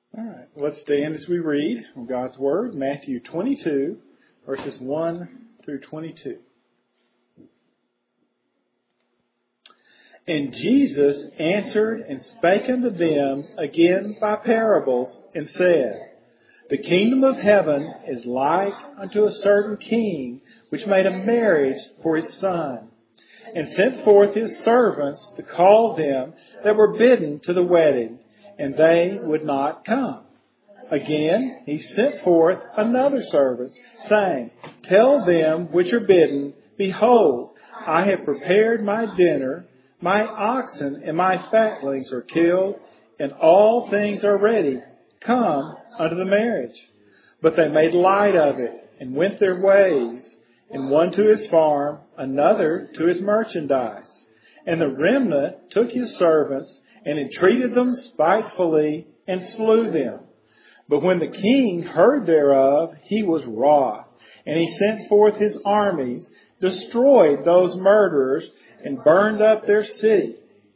All right, let's stand as we read from God's Word, Matthew 22, verses 1 through 22. And Jesus answered and spake unto them again by parables, and said, The kingdom of heaven is like unto a certain king, which made a marriage for his son, and sent forth his servants to call them that were bidden to the wedding, and they would not come. Again, he sent forth another servant, saying, Tell them which are bidden, Behold, I have prepared my dinner, my oxen and my fatlings are killed, and all things are ready. Come unto the marriage. But they made light of it, and went their ways, and one to his farm, another to his merchandise. And the remnant took his servants, and entreated them spitefully, and slew them. But when the king heard thereof, he was wroth, and he sent forth his armies, destroyed those murderers, and burned up their city.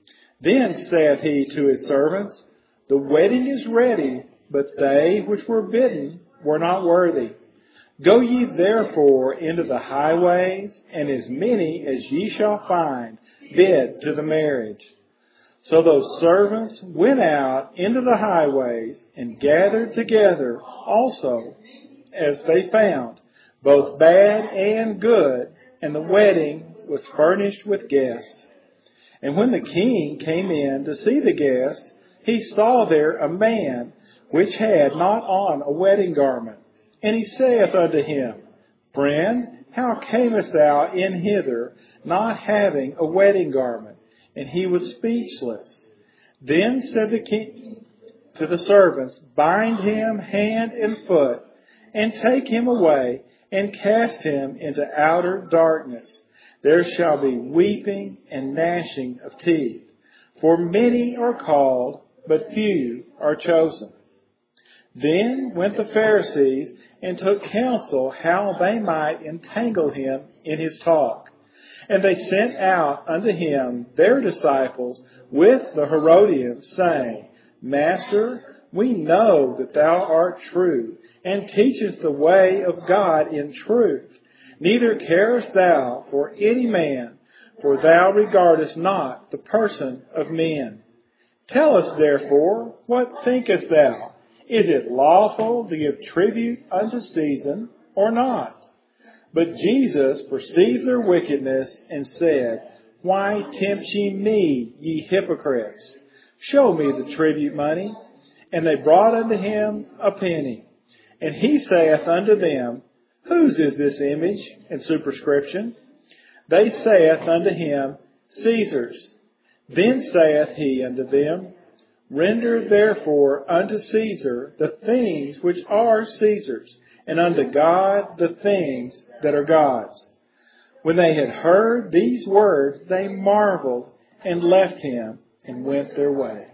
Then saith he to his servants, The wedding is ready, but they which were bidden were not worthy. Go ye therefore into the highways, and as many as ye shall find, bid to the marriage. So those servants went out into the highways, and gathered together also as they found, both bad and good, and the wedding was furnished with guests. And when the king came in to see the guest, he saw there a man which had not on a wedding garment. And he saith unto him, Friend, how camest thou in hither, not having a wedding garment? And he was speechless. Then said the king to the servants, Bind him hand and foot, and take him away, and cast him into outer darkness. There shall be weeping and gnashing of teeth. For many are called, but few are chosen. Then went the Pharisees, and took counsel how they might entangle him in his talk. And they sent out unto him their disciples with the Herodians, saying, Master, we know that thou art true, and teachest the way of God in truth. Neither carest thou for any man, for thou regardest not the person of men. Tell us therefore, what thinkest thou? Is it lawful to give tribute unto Caesar, or not? But Jesus perceived their wickedness, and said, Why tempt ye me, ye hypocrites? Show me the tribute money. And they brought unto him a penny. And he saith unto them, Whose is this image and superscription? They saith unto him, Caesar's. Then saith he unto them, Render therefore unto Caesar the things which are Caesar's, and unto God the things that are God's. When they had heard these words, they marveled, and left him, and went their way.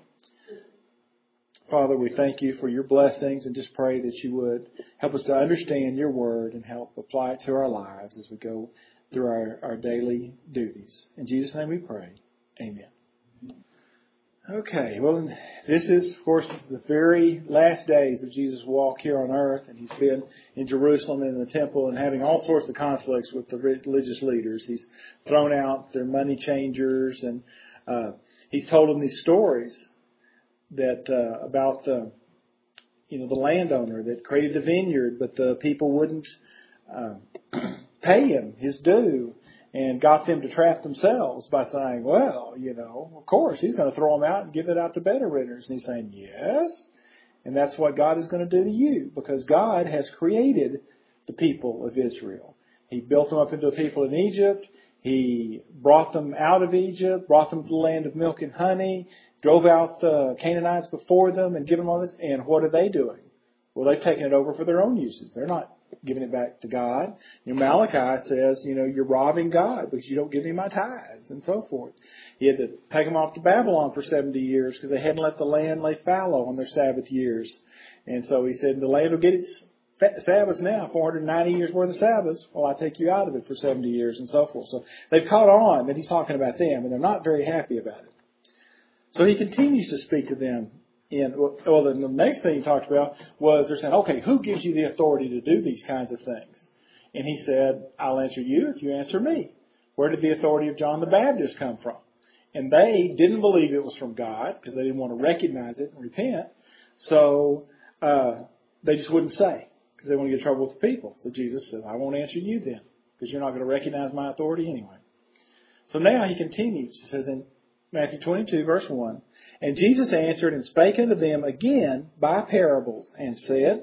Father, we thank you for your blessings, and just pray that you would help us to understand your word and help apply it to our lives as we go through our daily duties. In Jesus' name we pray. Amen. Okay, well, this is, of course, the very last days of Jesus' walk here on earth, and he's been in Jerusalem and in the temple and having all sorts of conflicts with the religious leaders. He's thrown out their money changers, and he's told them these stories that about the landowner that created the vineyard, but the people wouldn't pay him his due, and got them to trap themselves by saying, well, of course, he's going to throw them out and give it out to better renters. And he's saying, yes, and that's what God is going to do to you, because God has created the people of Israel. He built them up into the people in Egypt. He brought them out of Egypt, brought them to the land of milk and honey, drove out the Canaanites before them and given them all this. And what are they doing? Well, they've taken it over for their own uses. They're not giving it back to God. Malachi says, you're robbing God because you don't give me my tithes, and so forth. He had to take them off to Babylon for 70 years because they hadn't let the land lay fallow on their Sabbath years. And so he said, the land will get its Sabbaths now, 490 years worth of Sabbaths. Well, I take you out of it for 70 years, and so forth. So they've caught on that he's talking about them, and they're not very happy about it. So he continues to speak to them Then the next thing he talked about was they're saying, okay, who gives you the authority to do these kinds of things? And he said, I'll answer you if you answer me. Where did the authority of John the Baptist come from? And they didn't believe it was from God because they didn't want to recognize it and repent. So they just wouldn't say because they want to get in trouble with the people. So Jesus says, I won't answer you then because you're not going to recognize my authority anyway. So now he continues. He says in Matthew 22, verse 1, and Jesus answered and spake unto them again by parables and said,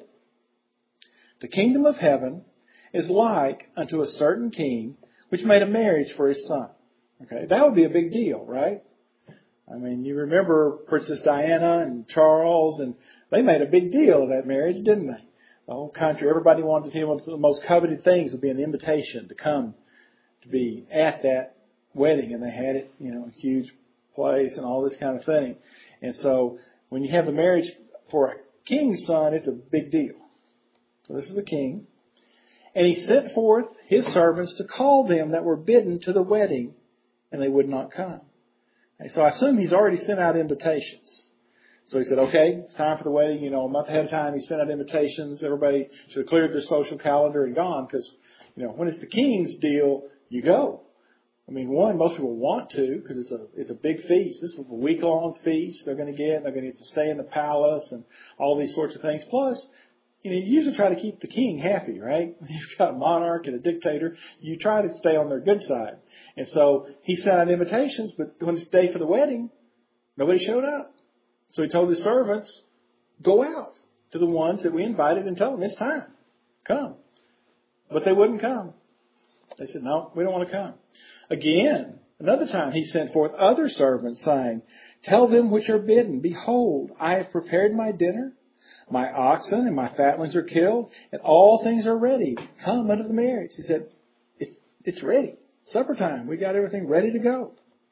the kingdom of heaven is like unto a certain king which made a marriage for his son. Okay, that would be a big deal, right? I mean, you remember Princess Diana and Charles, and they made a big deal of that marriage, didn't they? The whole country, everybody wanted to hear one of the most coveted things would be an invitation to come to be at that wedding, and they had it, a huge place and all this kind of thing. And so when you have a marriage for a king's son, it's a big deal. So this is a king. And he sent forth his servants to call them that were bidden to the wedding, and they would not come. And so I assume he's already sent out invitations. So he said, okay, it's time for the wedding. A month ahead of time, he sent out invitations. Everybody should have cleared their social calendar and gone because, when it's the king's deal, you go. I mean, most people want to because it's a big feast. This is a week-long feast they're going to get. They're going to get to stay in the palace and all these sorts of things. Plus, you usually try to keep the king happy, right? When you've got a monarch and a dictator, you try to stay on their good side. And so he sent out invitations, but when it's the day for the wedding, nobody showed up. So he told his servants, go out to the ones that we invited and tell them it's time. Come. But they wouldn't come. They said, no, we don't want to come. Again, another time he sent forth other servants, saying, tell them which are bidden, behold, I have prepared my dinner. My oxen and my fatlings are killed, and all things are ready. Come unto the marriage. He said, it's ready. Supper time. We got everything ready to go.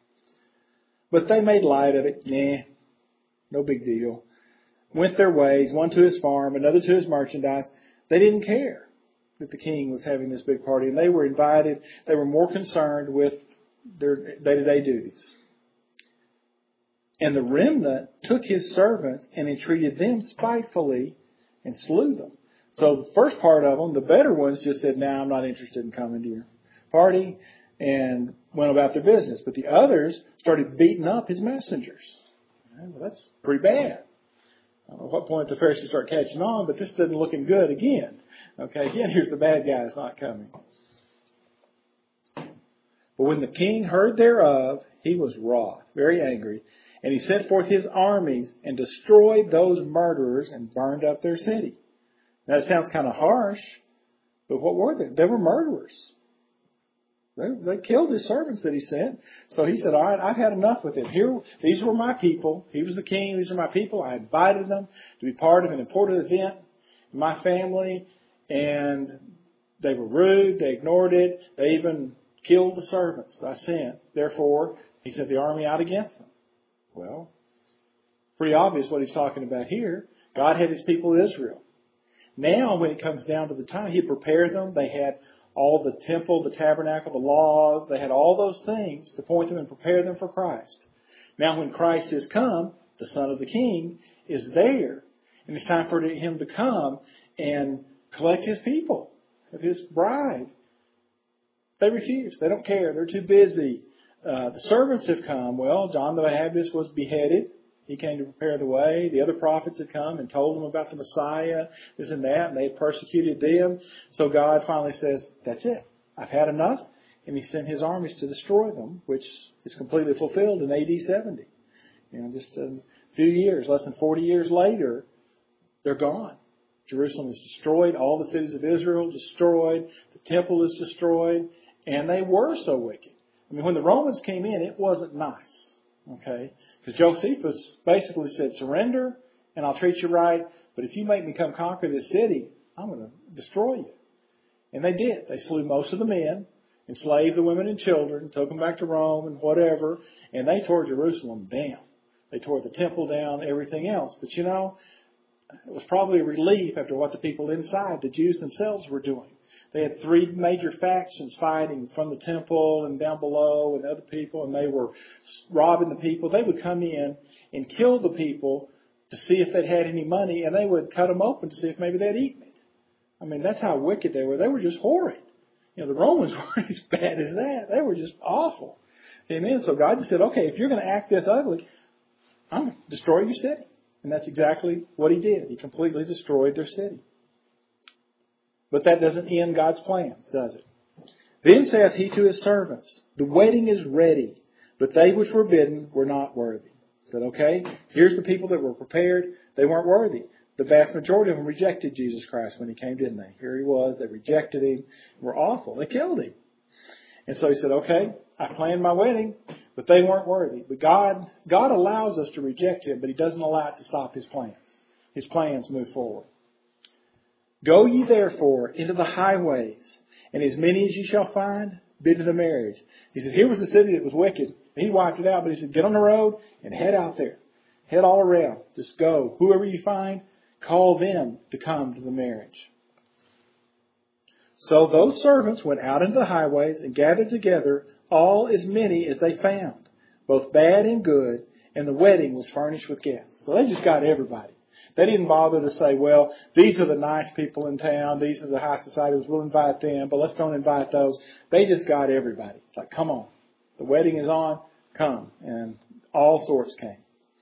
But they made light of it. No big deal. Went their ways, one to his farm, another to his merchandise. They didn't care that the king was having this big party, and they were invited. They were more concerned with their day-to-day duties. And the remnant took his servants and entreated them spitefully and slew them. So the first part of them, the better ones, just said, I'm not interested in coming to your party, and went about their business. But the others started beating up his messengers. Well, that's pretty bad. I don't know at what point the Pharisees start catching on, but this doesn't looking good again. Okay, again, here's the bad guys not coming. But when the king heard thereof, he was wroth, very angry. And he sent forth his armies and destroyed those murderers and burned up their city. Now, it sounds kind of harsh, but what were they? They were murderers. They killed his servants that he sent. So he said, all right, I've had enough with him. These were my people. He was the king. These are my people. I invited them to be part of an important event in my family. And they were rude. They ignored it. They even killed the servants I sent. Therefore, he sent the army out against them. Well, pretty obvious what he's talking about here. God had his people Israel. Now, when it comes down to the time, he prepared them. They had all the temple, the tabernacle, the laws. They had all those things to point them and prepare them for Christ. Now, when Christ has come, the Son of the King is there. And it's time for him to come and collect his people, his bride. They refuse. They don't care. They're too busy. The servants have come. Well, John the Baptist was beheaded. He came to prepare the way. The other prophets had come and told them about the Messiah, this and that, and they had persecuted them. So God finally says, that's it. I've had enough. And he sent his armies to destroy them, which is completely fulfilled in AD 70. Just a few years, less than 40 years later, they're gone. Jerusalem is destroyed. All the cities of Israel destroyed. The temple is destroyed. And they were so wicked. I mean, when the Romans came in, it wasn't nice. Okay? Because Josephus basically said, surrender and I'll treat you right. But if you make me come conquer this city, I'm going to destroy you. And they did. They slew most of the men, enslaved the women and children, took them back to Rome and whatever. And they tore Jerusalem down. They tore the temple down, everything else. But it was probably a relief after what the people inside, the Jews themselves, were doing. They had three major factions fighting from the temple and down below and other people, and they were robbing the people. They would come in and kill the people to see if they'd had any money, and they would cut them open to see if maybe they'd eaten it. I mean, that's how wicked they were. They were just horrid. The Romans weren't as bad as that. They were just awful. Amen. So God just said, okay, if you're going to act this ugly, I'm going to destroy your city. And that's exactly what He did. He completely destroyed their city. But that doesn't end God's plans, does it? Then saith He to His servants, the wedding is ready, but they which were bidden were not worthy. He said, okay, here's the people that were prepared. They weren't worthy. The vast majority of them rejected Jesus Christ when He came, didn't they? Here He was. They rejected Him. Were awful. They killed Him. And so He said, okay, I planned my wedding, but they weren't worthy. But God allows us to reject Him, but He doesn't allow it to stop His plans. His plans move forward. Go ye therefore into the highways, and as many as ye shall find, bid to the marriage. He said, here was the city that was wicked. He wiped it out, but He said, get on the road and head out there. Head all around. Just go. Whoever you find, call them to come to the marriage. So those servants went out into the highways and gathered together all as many as they found, both bad and good, and the wedding was furnished with guests. So they just got everybody. They didn't bother to say, well, these are the nice people in town. These are the high societies. We'll invite them, but let's don't invite those. They just got everybody. It's like, come on. The wedding is on. Come. And all sorts came.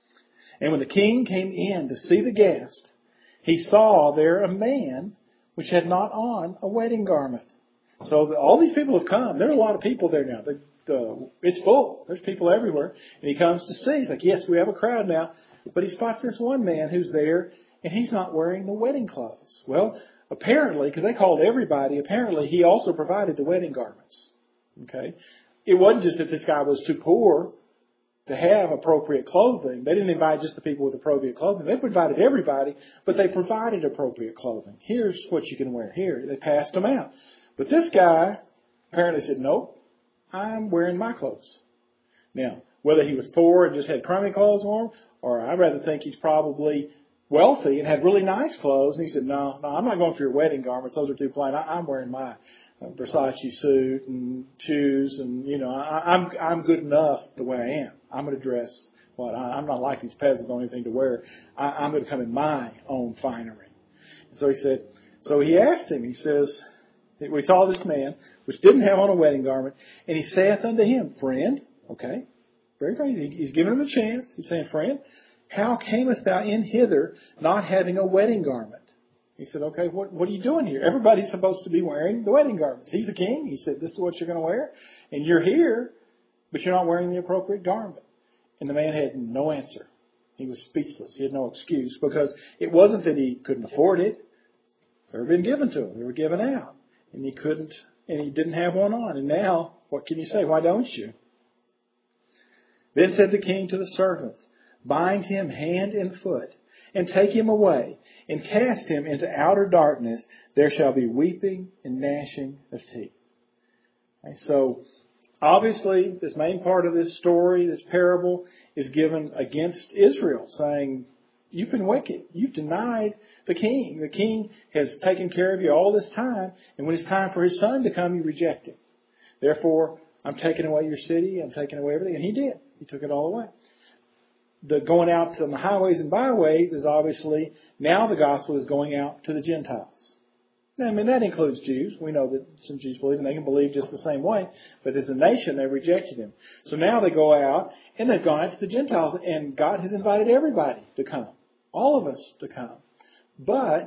And when the king came in to see the guest, he saw there a man which had not on a wedding garment. So all these people have come. There are a lot of people there now. It's full. There's people everywhere. And he comes to see. He's like, yes, we have a crowd now. But he spots this one man who's there, and he's not wearing the wedding clothes. Well, apparently, because they called everybody, apparently he also provided the wedding garments. Okay? It wasn't just that this guy was too poor to have appropriate clothing. They didn't invite just the people with appropriate clothing. They provided everybody, but they provided appropriate clothing. Here's what you can wear. Here, they passed them out. But this guy apparently said, nope, I'm wearing my clothes. Now, whether he was poor and just had crummy clothes on, or I'd rather think he's probably wealthy and had really nice clothes. And he said, no, I'm not going for your wedding garments. Those are too plain. I'm wearing my Versace suit and shoes, and I'm good enough the way I am. I'm going to dress. I'm not like these peasants, don't have anything to wear. I'm going to come in my own finery. And so he said. So he asked him. He says, we saw this man which didn't have on a wedding garment, and he saith unto him, friend. Okay, very great. He's giving him a chance. He's saying, friend, how camest thou in hither, not having a wedding garment? He said, okay, what are you doing here? Everybody's supposed to be wearing the wedding garments. He's the king. He said, this is what you're going to wear. And you're here, but you're not wearing the appropriate garment. And the man had no answer. He was speechless. He had no excuse, because it wasn't that he couldn't afford it. They were being given to him. They were given out. And he didn't have one on. And now, what can you say? Why don't you? Then said the king to the servants, bind him hand and foot, and take him away, and cast him into outer darkness. There shall be weeping and gnashing of teeth. Okay, so, obviously, this main part of this story, this parable, is given against Israel, saying, you've been wicked. You've denied the king. The king has taken care of you all this time, and when it's time for his son to come, you reject him. Therefore, I'm taking away your city. I'm taking away everything. And he did. He took it all away. The going out on the highways and byways is obviously, now the gospel is going out to the Gentiles. I mean, that includes Jews. We know that some Jews believe, and they can believe just the same way. But as a nation, they rejected him. So now they go out, and they've gone out to the Gentiles, and God has invited everybody to come. All of us to come. But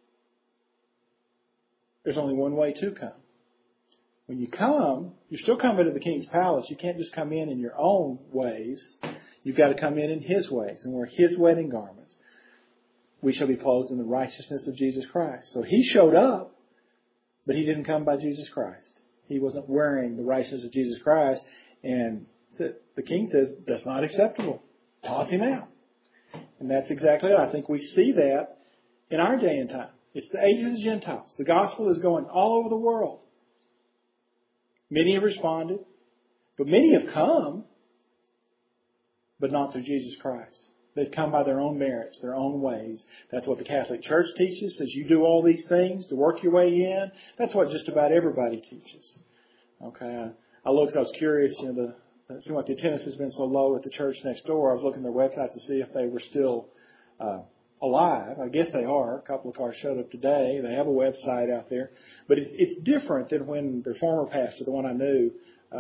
there's only one way to come. When you come, you're still coming to the king's palace. You can't just come in your own ways. You've got to come in his ways and wear his wedding garments. We shall be clothed in the righteousness of Jesus Christ. So he showed up, but he didn't come by Jesus Christ. He wasn't wearing the righteousness of Jesus Christ. And the king says, that's not acceptable. Toss him out. And that's exactly it. I think we see that in our day and time. It's the age of the Gentiles. The gospel is going all over the world. Many have responded, but many have come, but not through Jesus Christ. They've come by their own merits, their own ways. That's what the Catholic Church teaches, says you do all these things to work your way in. That's what just about everybody teaches. Okay, I looked, I was curious, it seemed like the attendance has been so low at the church next door. I was looking at their website to see if they were still alive. I guess they are. A couple of cars showed up today. They have a website out there. But it's different than when their former pastor, the one I knew,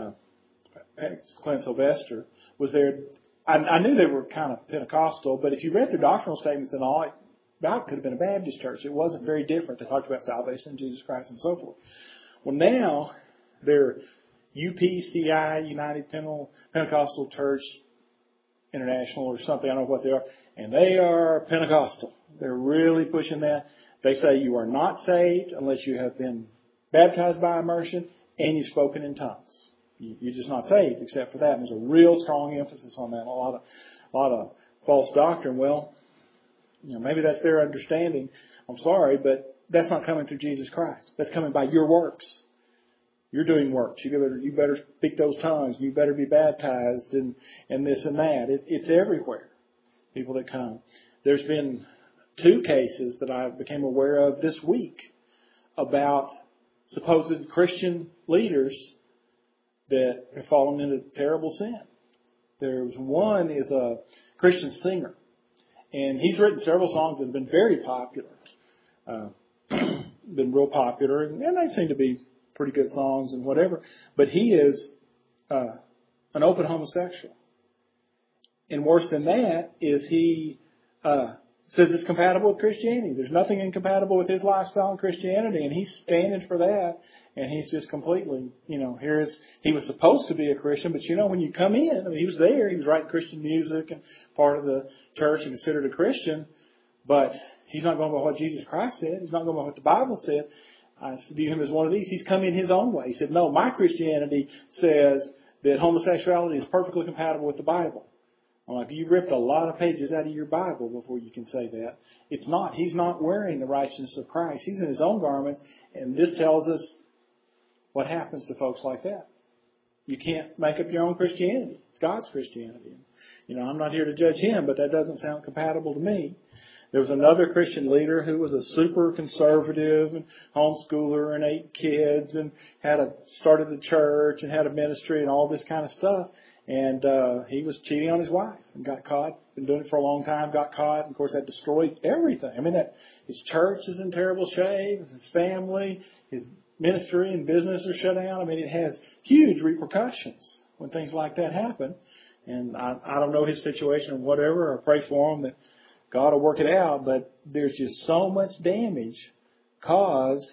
Clint Sylvester, was there. I knew they were kind of Pentecostal, but if you read their doctrinal statements and all, it about could have been a Baptist church. It wasn't very different. They talked about salvation in Jesus Christ and so forth. Well, now they're UPCI, United Pentecostal Church International or something. I don't know what they are. And they are Pentecostal. They're really pushing that. They say you are not saved unless you have been baptized by immersion and you've spoken in tongues. You're just not saved except for that. And there's a real strong emphasis on that. A lot of false doctrine. Well, maybe that's their understanding. I'm sorry, but that's not coming through Jesus Christ. That's coming by your works. You're doing works. You better speak those tongues. You better be baptized and this and that. It's everywhere. People that come. There's been 2 cases that I became aware of this week about supposed Christian leaders that have fallen into terrible sin. There's one is a Christian singer. And he's written several songs that have been very popular. Been real popular. And they seem to be pretty good songs and whatever. But he is an open homosexual. And worse than that is he says it's compatible with Christianity. There's nothing incompatible with his lifestyle and Christianity. And he's standing for that. And he's just completely, he was supposed to be a Christian, but when you come in, he was there, he was writing Christian music and part of the church and considered a Christian, but he's not going by what Jesus Christ said. He's not going by what the Bible said. I view him as one of these. He's come in his own way. He said, no, my Christianity says that homosexuality is perfectly compatible with the Bible. I'm like, you ripped a lot of pages out of your Bible before you can say that. It's not. He's not wearing the righteousness of Christ. He's in his own garments, and this tells us what happens to folks like that. You can't make up your own Christianity. It's God's Christianity. I'm not here to judge him, but that doesn't sound compatible to me. There was another Christian leader who was a super conservative and homeschooler and 8 kids and started the church and had a ministry and all this kind of stuff. And he was cheating on his wife and got caught. Been doing it for a long time, got caught. And of course, that destroyed everything. His church is in terrible shape. His family, his ministry and business are shut down. It has huge repercussions when things like that happen. And I don't know his situation or whatever, or pray for him that God will work it out. But there's just so much damage caused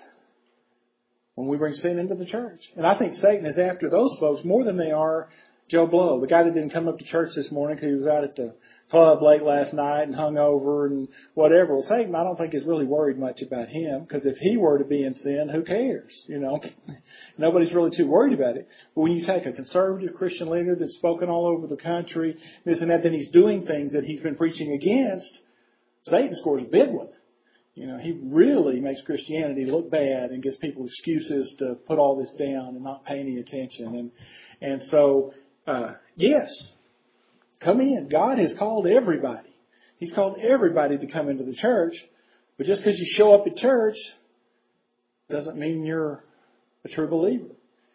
when we bring sin into the church. And I think Satan is after those folks more than they are Joe Blow, the guy that didn't come up to church this morning because he was out at the club late last night and hung over and whatever. Well, Satan, I don't think is really worried much about him, because if he were to be in sin, who cares? Nobody's really too worried about it. But when you take a conservative Christian leader that's spoken all over the country, this and that, then he's doing things that he's been preaching against, Satan scores a big one. He really makes Christianity look bad and gives people excuses to put all this down and not pay any attention. And so, yes, come in. God has called everybody. He's called everybody to come into the church. But just because you show up at church doesn't mean you're a true believer.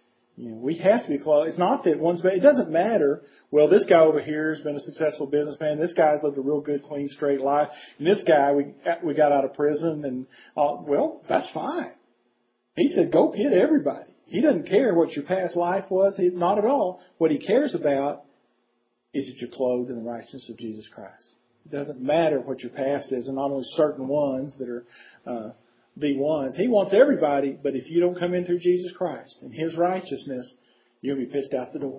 We have to be close. It's not that one's bad. It doesn't matter. Well, this guy over here has been a successful businessman. This guy's lived a real good, clean, straight life. And this guy, we got out of prison. And well, that's fine. He said, go get everybody. He doesn't care what your past life was. Not at all. What he cares about is that you're clothed in the righteousness of Jesus Christ. It doesn't matter what your past is, and not only certain ones that are the ones. He wants everybody, but if you don't come in through Jesus Christ and His righteousness, you'll be pitched out the door.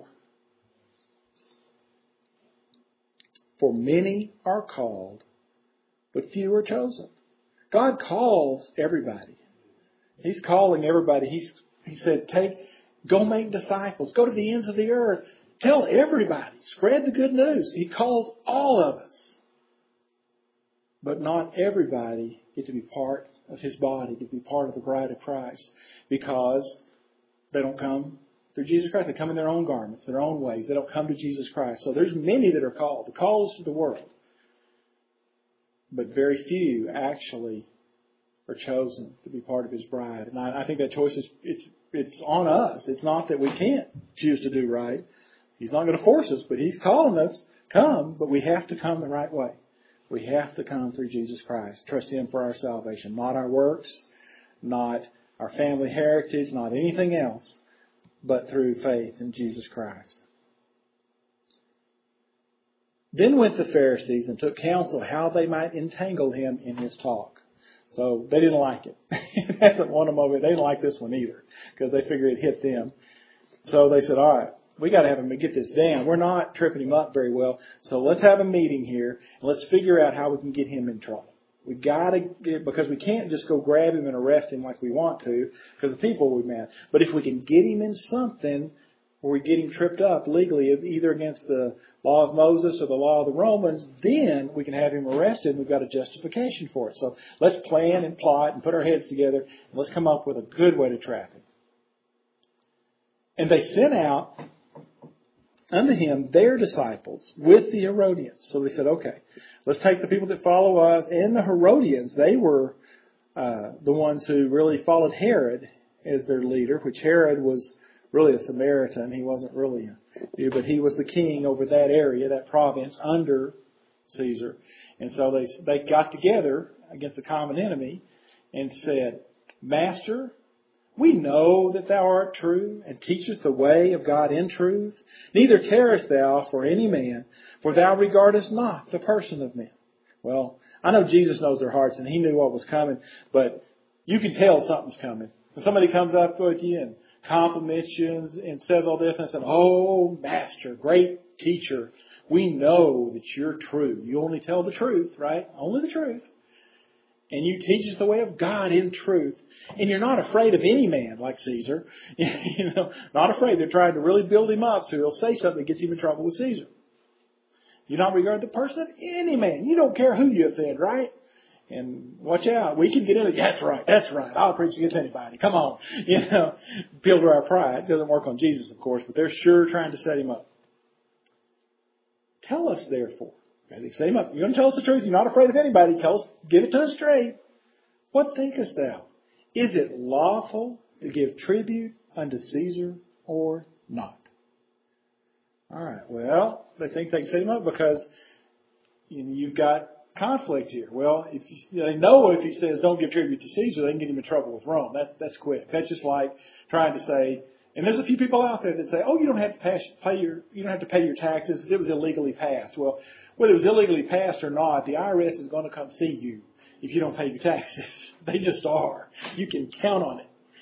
For many are called, but few are chosen. God calls everybody. He's calling everybody. He said, go make disciples. Go to the ends of the earth. Tell everybody. Spread the good news. He calls all of us. But not everybody get to be part of His body, to be part of the bride of Christ, because they don't come through Jesus Christ. They come in their own garments, their own ways. They don't come to Jesus Christ. So there's many that are called. The call is to the world. But very few actually are chosen to be part of His bride. And I think that choice is, it's on us. It's not that we can't choose to do right. He's not going to force us, but He's calling us, come, but we have to come the right way. We have to come through Jesus Christ. Trust Him for our salvation. Not our works, not our family heritage, not anything else, but through faith in Jesus Christ. Then went the Pharisees and took counsel how they might entangle Him in His talk. So they didn't like it. That's what won them over. They didn't like this one either because they figured it hit them. So they said, all right, we got to have him get this down. We're not tripping him up very well. So let's have a meeting here and let's figure out how we can get him in trouble. We got to get, because we can't just go grab him and arrest him like we want to because the people will be mad. But if we can get him in something where we get him tripped up legally, either against the law of Moses or the law of the Romans, then we can have him arrested and we've got a justification for it. So let's plan and plot and put our heads together and let's come up with a good way to trap him. And they sent out unto him their disciples with the Herodians. So they said, okay, let's take the people that follow us and the Herodians. They were the ones who really followed Herod as their leader, which Herod was really a Samaritan. He wasn't really a Jew, but he was the king over that area, that province under Caesar. And so they got together against the common enemy and said, Master, we know that thou art true and teachest the way of God in truth. Neither carest thou for any man, for thou regardest not the person of men. Well, I know Jesus knows their hearts and He knew what was coming, but you can tell something's coming. When somebody comes up with you and compliments you and says all this, and I said, oh, Master, great teacher, we know that you're true. You only tell the truth, right? Only the truth. And you teach us the way of God in truth. And you're not afraid of any man like Caesar. Not afraid. They're trying to really build him up so he'll say something that gets him in trouble with Caesar. You don't regard the person of any man. You don't care who you offend, right? And watch out. We can get in it. That's right. That's right. I'll preach against anybody. Come on. Appeal to our pride. It doesn't work on Jesus, of course, but they're sure trying to set him up. Tell us, therefore. They set him up. You're going to tell us the truth. You're not afraid of anybody. Tell us, give it to us straight. What thinkest thou? Is it lawful to give tribute unto Caesar or not? All right. Well, they think they can set him up because you've got conflict here. Well, they know if he says don't give tribute to Caesar, they can get him in trouble with Rome. That's quick. That's just like trying to say. And there's a few people out there that say, "Oh, you don't have to pay your taxes. It was illegally passed." Well, whether it was illegally passed or not, the IRS is going to come see you if you don't pay your taxes. They just are. You can count on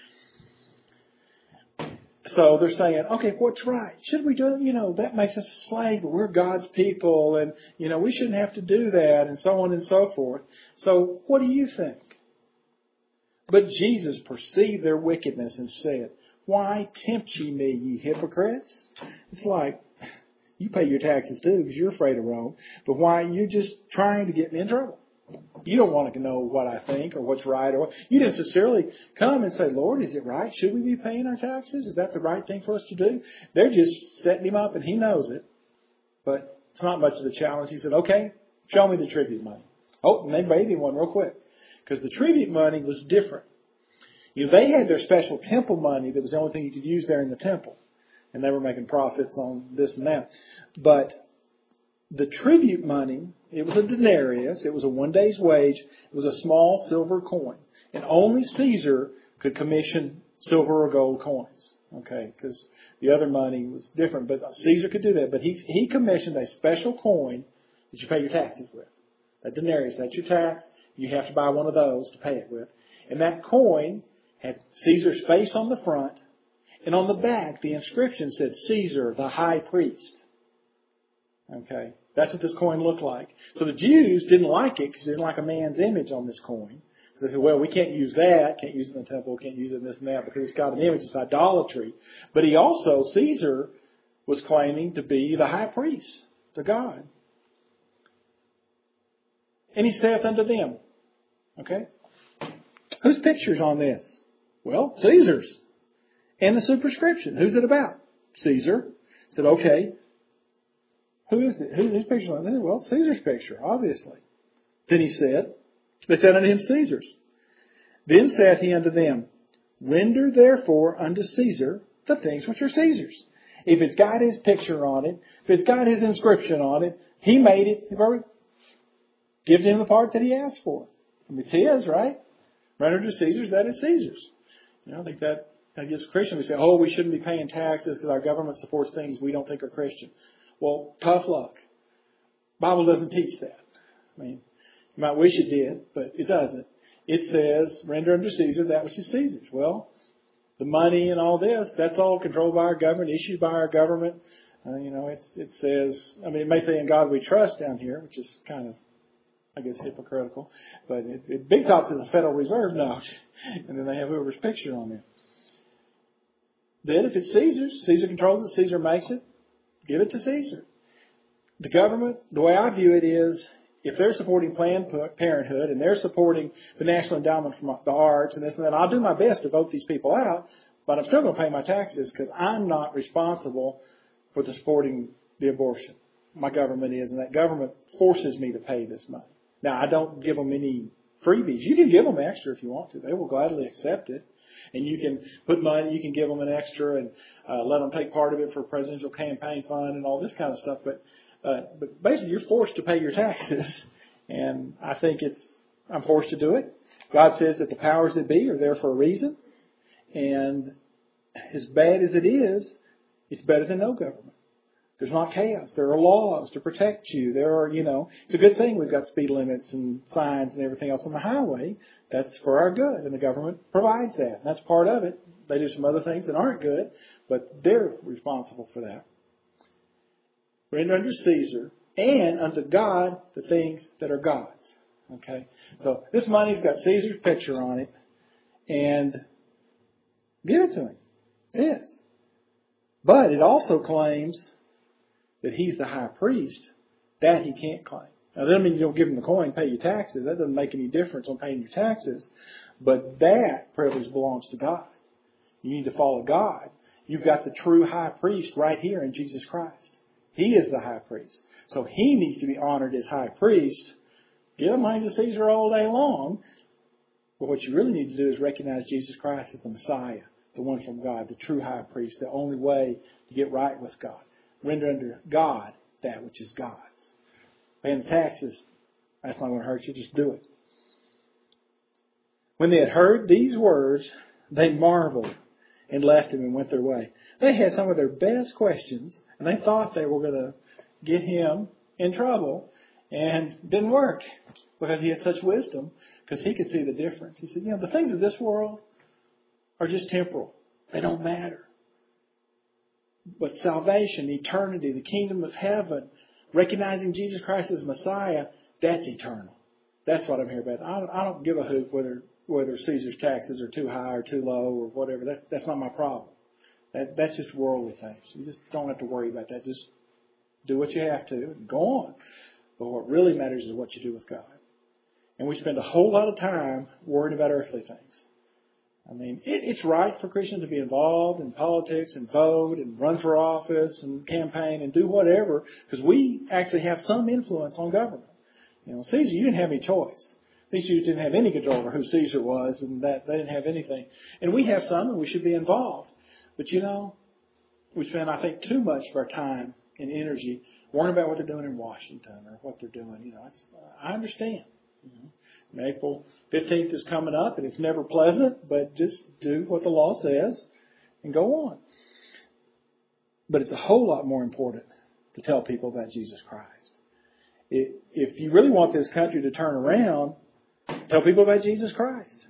it. So they're saying, okay, what's right? Should we do it? That makes us a slave, but we're God's people, and, we shouldn't have to do that, and so on and so forth. So what do you think? But Jesus perceived their wickedness and said, why tempt ye me, ye hypocrites? It's like, you pay your taxes too because you're afraid of Rome, but why are you just trying to get me in trouble? You don't want to know what I think or what's right. Or you didn't necessarily come and say, Lord, is it right? Should we be paying our taxes? Is that the right thing for us to do? They're just setting him up and he knows it. But it's not much of a challenge. He said, okay, show me the tribute money. Oh, and they made him one real quick because the tribute money was different. They had their special temple money that was the only thing you could use there in the temple. And they were making profits on this and that. But the tribute money, it was a denarius. It was a 1 day's wage. It was a small silver coin. And only Caesar could commission silver or gold coins. Okay, because the other money was different. But Caesar could do that. But he commissioned a special coin that you pay your taxes with. That denarius, that's your tax. You have to buy one of those to pay it with. And that coin had Caesar's face on the front. And on the back, the inscription said, Caesar, the high priest. Okay, that's what this coin looked like. So the Jews didn't like it because they didn't like a man's image on this coin. So they said, well, we can't use that, can't use it in the temple, can't use it in this and that because it's got an image, it's idolatry. But Caesar was claiming to be the high priest to God. And he saith unto them, okay, whose picture's on this? Well, Caesar's. And the superscription. Who's it about? Caesar. He said, okay. Who is it? Whose picture on this? Well, Caesar's picture, obviously. Then they said unto him, Caesar's. Then saith he unto them, render therefore unto Caesar the things which are Caesar's. If it's got his picture on it, if it's got his inscription on it, he made it. Give to him the part that he asked for. I mean, it's his, right? Render to Caesar's, that is Caesar's. I think that gives Christians, we say, oh, we shouldn't be paying taxes because our government supports things we don't think are Christian. Well, tough luck. Bible doesn't teach that. I mean, you might wish it did, but it doesn't. It says, render unto Caesar that which is Caesar's. Well, the money and all this, that's all controlled by our government, issued by our government. It says, it may say in God we trust down here, which is kind of, I guess, hypocritical. But Big Top is a Federal Reserve note. And then they have whoever's picture on there. Then if it's Caesar's, Caesar controls it, Caesar makes it, give it to Caesar. The government, the way I view it is, if they're supporting Planned Parenthood and they're supporting the National Endowment for the Arts and this and that, I'll do my best to vote these people out, but I'm still going to pay my taxes because I'm not responsible for the supporting the abortion. My government is, and that government forces me to pay this money. Now, I don't give them any freebies. You can give them extra if you want to. They will gladly accept it. And you can put money, you can give them an extra and let them take part of it for a presidential campaign fund and all this kind of stuff. But basically, you're forced to pay your taxes. And I think I'm forced to do it. God says that the powers that be are there for a reason. And as bad as it is, it's better than no government. There's not chaos. There are laws to protect you. It's a good thing we've got speed limits and signs and everything else on the highway. That's for our good, and the government provides that. And that's part of it. They do some other things that aren't good, but they're responsible for that. Render unto Caesar and unto God the things that are God's. Okay? So this money's got Caesar's picture on it, and give it to him. It's his. But it also claims that he's the high priest. That he can't claim. Now, that doesn't mean you don't give him the coin, pay your taxes. That doesn't make any difference on paying your taxes. But that privilege belongs to God. You need to follow God. You've got the true high priest right here in Jesus Christ. He is the high priest. So he needs to be honored as high priest. Give money to Caesar all day long. But what you really need to do is recognize Jesus Christ as the Messiah, the one from God, the true high priest, the only way to get right with God. Render unto God that which is God's. Paying the taxes, that's not going to hurt you. Just do it. When they had heard these words, they marveled and left him and went their way. They had some of their best questions, and they thought they were going to get him in trouble, and it didn't work because he had such wisdom, because he could see the difference. He said, the things of this world are just temporal. They don't matter. But salvation, eternity, the kingdom of heaven, recognizing Jesus Christ as Messiah, that's eternal. That's what I'm here about. I don't give a hoot whether Caesar's taxes are too high or too low or whatever. That's not my problem. That's just worldly things. You just don't have to worry about that. Just do what you have to and go on. But what really matters is what you do with God. And we spend a whole lot of time worrying about earthly things. It's right for Christians to be involved in politics and vote and run for office and campaign and do whatever, because we actually have some influence on government. Caesar, you didn't have any choice. These Jews didn't have any control over who Caesar was, and that they didn't have anything. And we have some, and we should be involved. But we spend, I think, too much of our time and energy worrying about what they're doing in Washington or what they're doing. I understand. April 15th is coming up, and it's never pleasant, but just do what the law says and go on. But it's a whole lot more important to tell people about Jesus Christ. If you really want this country to turn around, tell people about Jesus Christ.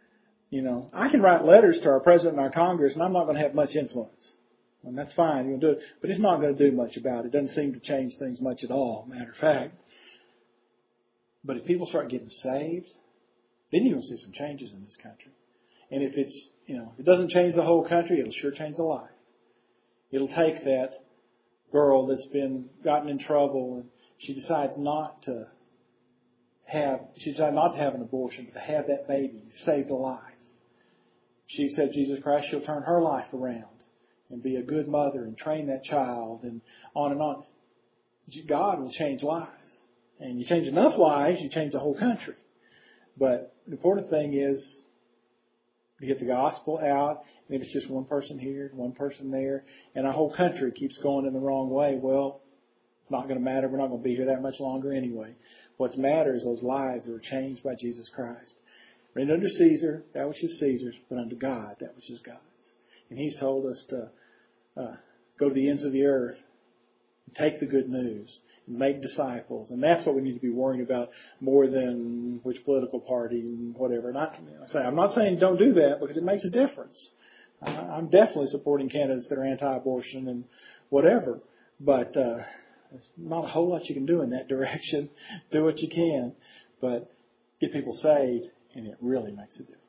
I can write letters to our president and our Congress, and I'm not going to have much influence. And that's fine, you can do it, but it's not going to do much about it. It doesn't seem to change things much at all, matter of fact. But if people start getting saved, then you're going to see some changes in this country. And if it doesn't change the whole country, it'll sure change a life. It'll take that girl that's gotten in trouble, and she decides not to have an abortion, but to have that baby, saved a life. She accepts Jesus Christ, she'll turn her life around and be a good mother and train that child and on and on. God will change lives. And you change enough lives, you change the whole country. But the important thing is to get the gospel out. And if it's just one person here, one person there, and our whole country keeps going in the wrong way, well, it's not going to matter. We're not going to be here that much longer anyway. What matters is those lives that were changed by Jesus Christ. Render unto Caesar that which is Caesar's, but unto God that which is God's. And He's told us to go to the ends of the earth, and take the good news, and make disciples. And that's what we need to be worrying about more than which political party and whatever. And I'm not saying don't do that, because it makes a difference. I'm definitely supporting candidates that are anti-abortion and whatever. But there's not a whole lot you can do in that direction. Do what you can. But get people saved, and it really makes a difference.